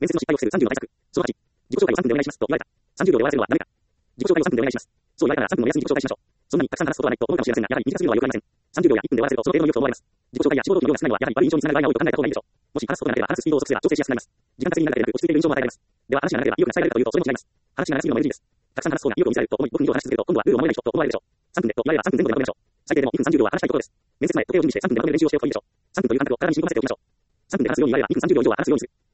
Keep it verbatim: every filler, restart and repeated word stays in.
面接の失敗を防ぐさんじゅうの対策。そのはち、自己紹介をさんぷんでお願いしますと言われた。さんじゅうびょうで終わらせるのはダメか。自己紹介をさんぷんでお願いします。そう言われたらさんぷんの目安に自己紹介しましょう。そんなにたくさん話すことはないと思うかもしれませんが、やはり短すぎるのは良くありません。さんじゅうびょうやいっぷんで終わらせるとその程度の良く思われます。自己紹介や志望動機の量が少ないのはやはり悪い印象につながる場合が多いと考えた方がいいでしょう。もし話すことがなければ話すスピードを遅くすれば調整しやすくなります。時間稼ぎになるだけでなく落ち着いている印象も与えられます。では話が長ければ意欲が伝えられるかというとそれも違います。話が長すぎるのも エヌジー です。たくさん話す方が意欲を見せられると思いごふん以上話し続けると今度はルールを守れない人と思われるでしょう。さんぷんでと言われればさんぷんぜん後でまとめましょう。最低でもいっぷんさんじゅうびょうは話したいところです。面接前、時計を準備してさんぷんでまとめる練習をしておくといいでしょう。さんぷんという間隔を体に染み込ませておきましょう。さんぷんで話すように言われればにふんさんじゅうびょう以上は話すようにする。